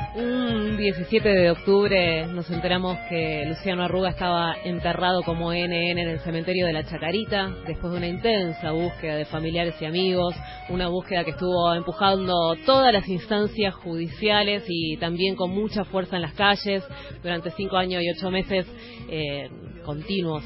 Un 17 de octubre nos enteramos que Luciano Arruga estaba enterrado como NN en el cementerio de la Chacarita, después de una intensa búsqueda de familiares y amigos, una búsqueda que estuvo empujando todas las instancias judiciales y también con mucha fuerza en las calles durante 5 años y 8 meses continuos.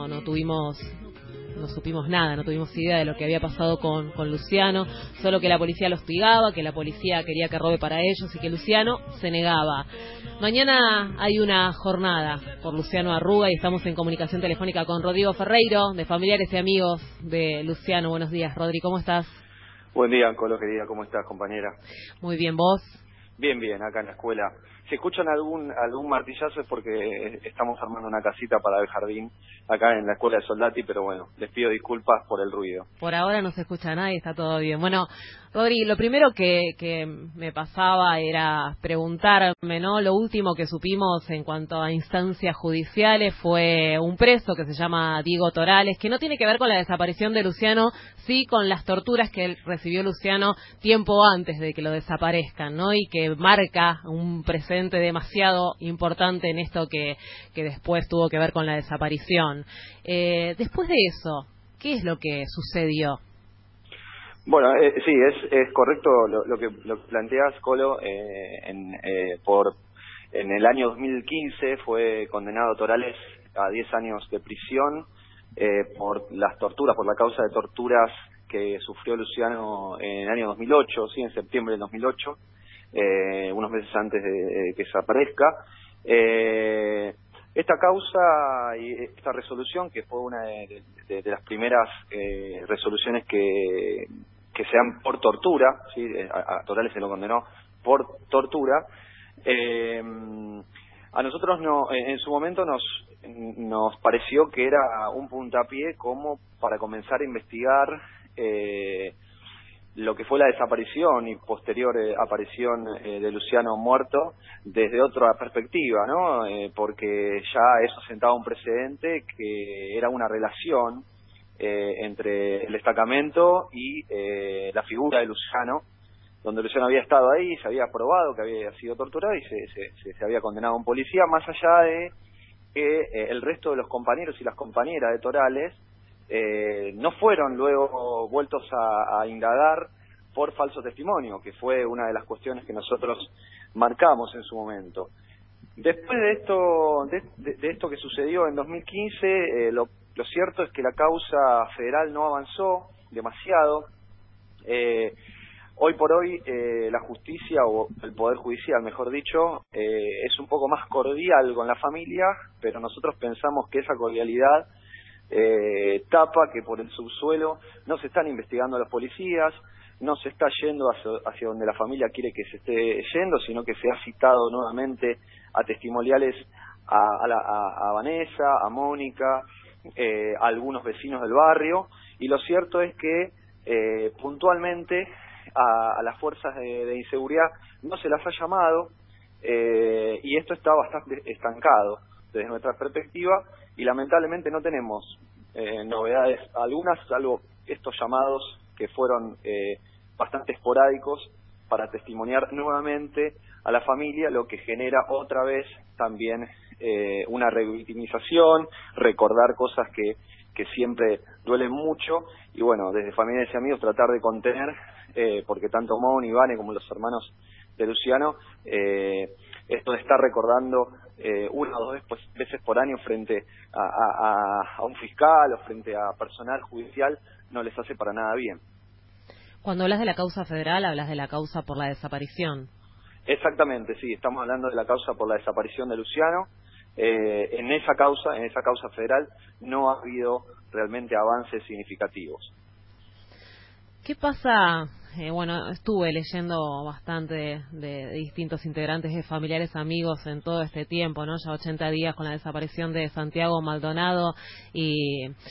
No supimos nada, no tuvimos idea de lo que había pasado con Luciano, solo que la policía lo hostigaba, que la policía quería que robe para ellos y que Luciano se negaba. Mañana hay una jornada por Luciano Arruga y estamos en comunicación telefónica con Rodrigo Ferreiro, de familiares y amigos de Luciano. Buenos días, Rodri, ¿cómo estás? Buen día, Colo, querida, ¿cómo estás, compañera? Muy bien, ¿vos? Bien, acá en la escuela. Si escuchan algún martillazo es porque estamos armando una casita para el jardín acá en la escuela de Soldati, pero bueno, les pido disculpas por el ruido. Por ahora no se escucha nada y está todo bien. Bueno, Rodri, lo primero que me pasaba era preguntarme, ¿no? Lo último que supimos en cuanto a instancias judiciales fue un preso que se llama Diego Torales, que no tiene que ver con la desaparición de Luciano, sí con las torturas que recibió Luciano tiempo antes de que lo desaparezcan, ¿no? Y que marca un presente demasiado importante en esto que después tuvo que ver con la desaparición. Después de eso, ¿qué es lo que sucedió? Bueno, sí, es correcto lo que planteas, Colo. En el año 2015 fue condenado Torales a 10 años de prisión por las torturas, por la causa de torturas que sufrió Luciano en el año 2008, sí, en septiembre del 2008, unos meses antes de que desaparezca. Esta causa y esta resolución, que fue una de las primeras resoluciones que se dan por tortura, ¿sí? A Torales se lo condenó por tortura. A nosotros en su momento nos pareció que era un puntapié como para comenzar a investigar lo que fue la desaparición y posterior aparición de Luciano muerto desde otra perspectiva, ¿no? Porque ya eso sentaba un precedente que era una relación entre el destacamento y la figura de Luciano, donde Luciano había estado ahí, se había probado que había sido torturado y se había condenado a un policía, más allá de que el resto de los compañeros y las compañeras de Torales no fueron luego vueltos a indagar por falso testimonio, que fue una de las cuestiones que nosotros marcamos en su momento. Después de esto que sucedió en 2015, lo cierto es que la causa federal no avanzó demasiado. Hoy por hoy la justicia, o el Poder Judicial, mejor dicho, es un poco más cordial con la familia, pero nosotros pensamos que esa cordialidad tapa que por el subsuelo no se están investigando a los policías, no se está yendo hacia donde la familia quiere que se esté yendo, sino que se ha citado nuevamente a testimoniales a Vanessa, a Mónica, a algunos vecinos del barrio, y lo cierto es que puntualmente a las fuerzas de inseguridad no se las ha llamado, y esto está bastante estancado desde nuestra perspectiva, y lamentablemente no tenemos novedades algunas, salvo estos llamados que fueron bastante esporádicos para testimoniar nuevamente a la familia, lo que genera otra vez también una revictimización, recordar cosas que siempre duelen mucho, y bueno, desde familiares y amigos tratar de contener, porque tanto Moni, Vane como los hermanos de Luciano, esto de estar recordando una o dos veces por año frente a un fiscal o frente a personal judicial no les hace para nada bien. Cuando hablas de la causa federal, hablas de la causa por la desaparición. Exactamente, sí, estamos hablando de la causa por la desaparición de Luciano. En esa causa federal no ha habido realmente avances significativos. ¿Qué pasa? Bueno, estuve leyendo bastante de distintos integrantes de familiares amigos en todo este tiempo, ¿no? Ya 80 días con la desaparición de Santiago Maldonado, y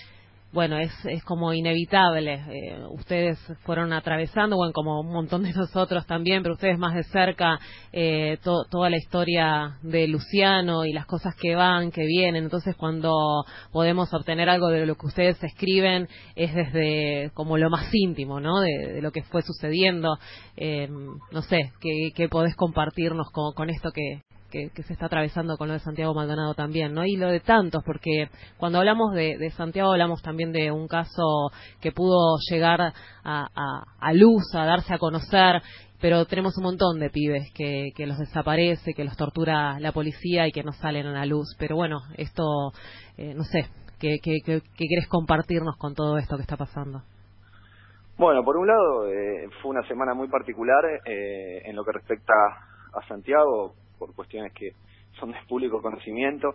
bueno, es como inevitable. Ustedes fueron atravesando, bueno, como un montón de nosotros también, pero ustedes más de cerca, toda la historia de Luciano y las cosas que van, que vienen. Entonces, cuando podemos obtener algo de lo que ustedes escriben, es desde como lo más íntimo, ¿no? De lo que fue sucediendo. No sé, ¿qué podés compartirnos con esto que se está atravesando con lo de Santiago Maldonado también, ¿no? Y lo de tantos, porque cuando hablamos de Santiago hablamos también de un caso que pudo llegar a luz, a darse a conocer, pero tenemos un montón de pibes que los desaparece, que los tortura la policía y que no salen a la luz. Pero bueno, esto, no sé, ¿qué querés compartirnos con todo esto que está pasando? Bueno, por un lado, fue una semana muy particular en lo que respecta a Santiago, por cuestiones que son de público conocimiento.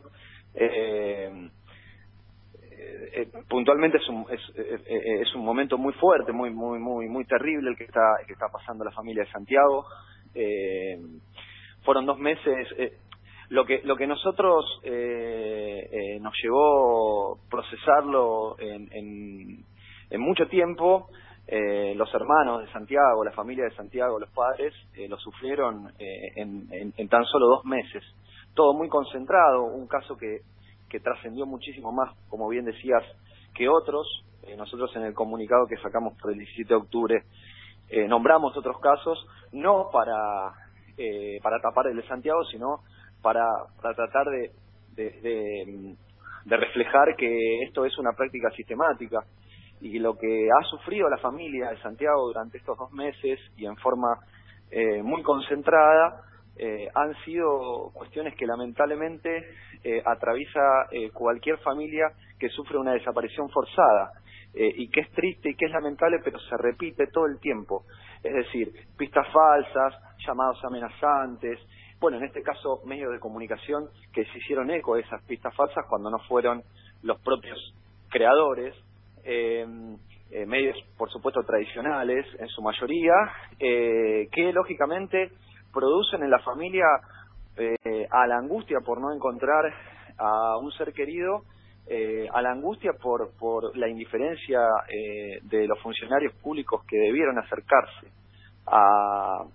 Puntualmente es un momento muy fuerte, muy terrible el que está pasando la familia de Santiago. Fueron 2 meses. Lo que nosotros nos llevó procesarlo en mucho tiempo. Los hermanos de Santiago, la familia de Santiago, los padres, lo sufrieron en tan solo 2 meses. Todo muy concentrado, un caso que trascendió muchísimo más, como bien decías, que otros. Nosotros en el comunicado que sacamos por el 17 de octubre nombramos otros casos, no para tapar el de Santiago, sino para tratar de reflejar que esto es una práctica sistemática. Y lo que ha sufrido la familia de Santiago durante estos 2 meses y en forma muy concentrada han sido cuestiones que lamentablemente atraviesa cualquier familia que sufre una desaparición forzada y que es triste y que es lamentable, pero se repite todo el tiempo. Es decir, pistas falsas, llamados amenazantes, bueno, en este caso medios de comunicación que se hicieron eco de esas pistas falsas cuando no fueron los propios creadores. Medios, por supuesto, tradicionales, en su mayoría, que lógicamente producen en la familia a la angustia por no encontrar a un ser querido, a la angustia por la indiferencia de los funcionarios públicos que debieron acercarse a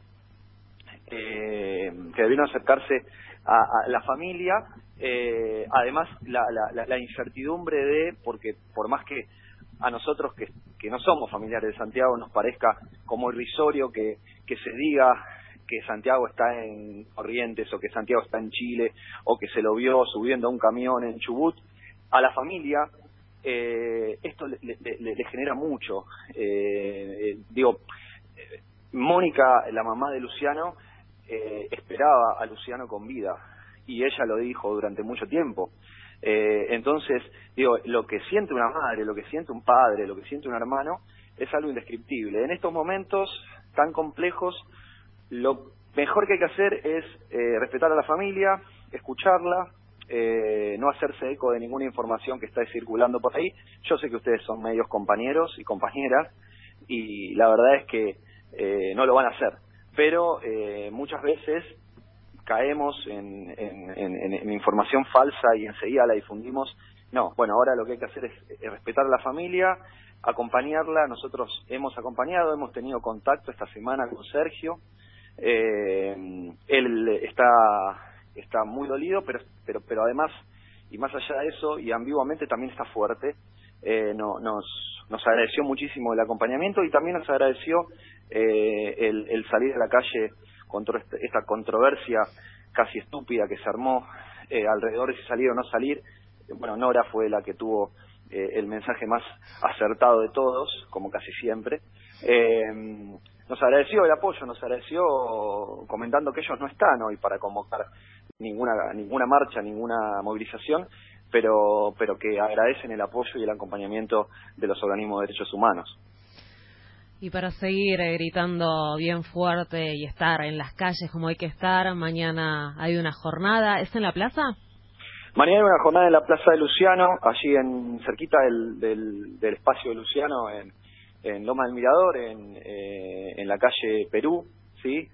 la familia. Además, la incertidumbre porque por más que a nosotros que no somos familiares de Santiago nos parezca como irrisorio que se diga que Santiago está en Corrientes o que Santiago está en Chile o que se lo vio subiendo a un camión en Chubut, a la familia esto le genera mucho. Mónica, la mamá de Luciano, esperaba a Luciano con vida y ella lo dijo durante mucho tiempo. Entonces, lo que siente una madre, lo que siente un padre, lo que siente un hermano, es algo indescriptible. En estos momentos tan complejos, lo mejor que hay que hacer es respetar a la familia, escucharla, no hacerse eco de ninguna información que está circulando por ahí. Yo sé que ustedes son medios compañeros y compañeras, y la verdad es que no lo van a hacer. Pero muchas veces caemos en información falsa y enseguida la difundimos. No, bueno, ahora lo que hay que hacer es respetar a la familia, acompañarla. Nosotros hemos acompañado, hemos tenido contacto esta semana con Sergio. Él está muy dolido, pero además, y más allá de eso, y ambiguamente también está fuerte. Nos agradeció muchísimo el acompañamiento y también nos agradeció el salir a la calle contra esta controversia casi estúpida que se armó alrededor de si salir o no salir. Bueno, Nora fue la que tuvo el mensaje más acertado de todos, como casi siempre. Nos agradeció el apoyo, nos agradeció comentando que ellos no están hoy para convocar ninguna marcha, ninguna movilización, pero que agradecen el apoyo y el acompañamiento de los organismos de derechos humanos. Y para seguir gritando bien fuerte y estar en las calles como hay que estar, mañana hay una jornada. ¿Es en la plaza? Mañana hay una jornada en la Plaza de Luciano, allí cerquita del espacio de Luciano, en Loma del Mirador, en la calle Perú, ¿sí?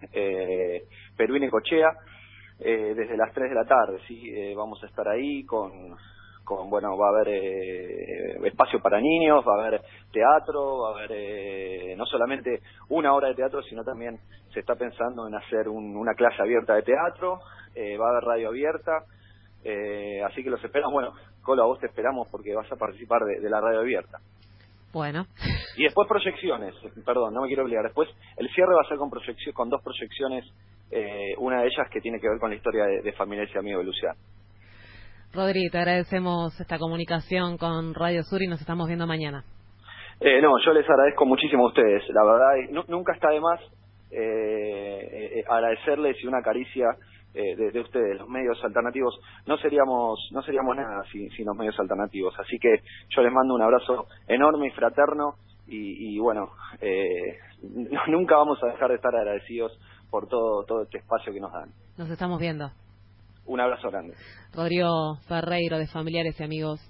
Perú y Necochea, desde las 3 de la tarde, ¿sí? Vamos a estar ahí con bueno, va a haber espacio para niños, va a haber teatro, va a haber no solamente una hora de teatro, sino también se está pensando en hacer una clase abierta de teatro, va a haber radio abierta, así que los esperamos. Bueno, Colo, a vos te esperamos porque vas a participar de la radio abierta. Bueno. Y después proyecciones, perdón, no me quiero olvidar. Después el cierre va a ser con dos proyecciones, una de ellas que tiene que ver con la historia de Familiares y Amigos de Luciano. Rodri, te agradecemos esta comunicación con Radio Sur y nos estamos viendo mañana. No, yo les agradezco muchísimo a ustedes. La verdad, nunca está de más agradecerles y una caricia de ustedes, los medios alternativos. No seríamos nada sin los medios alternativos. Así que yo les mando un abrazo enorme y fraterno y bueno, nunca vamos a dejar de estar agradecidos por todo este espacio que nos dan. Nos estamos viendo. Un abrazo grande. Rodrigo Ferreiro, de Familiares y Amigos